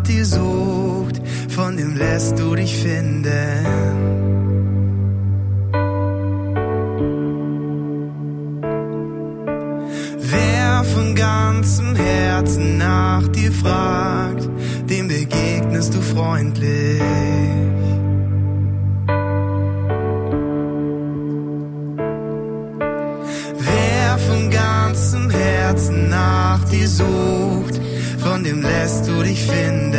dir sucht, von dem lässt du dich finden. Wer von ganzem Herzen nach dir fragt, dem begegnest du freundlich. Wer von ganzem Herzen nach dir sucht, von dem lässt du dich finden.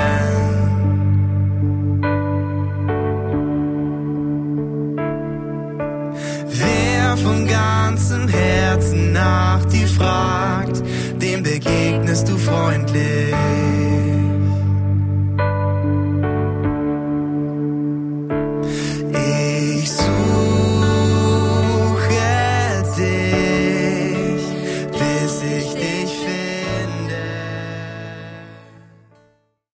Wer von ganzem Herzen nach dir fragt, dem begegnest du freundlich.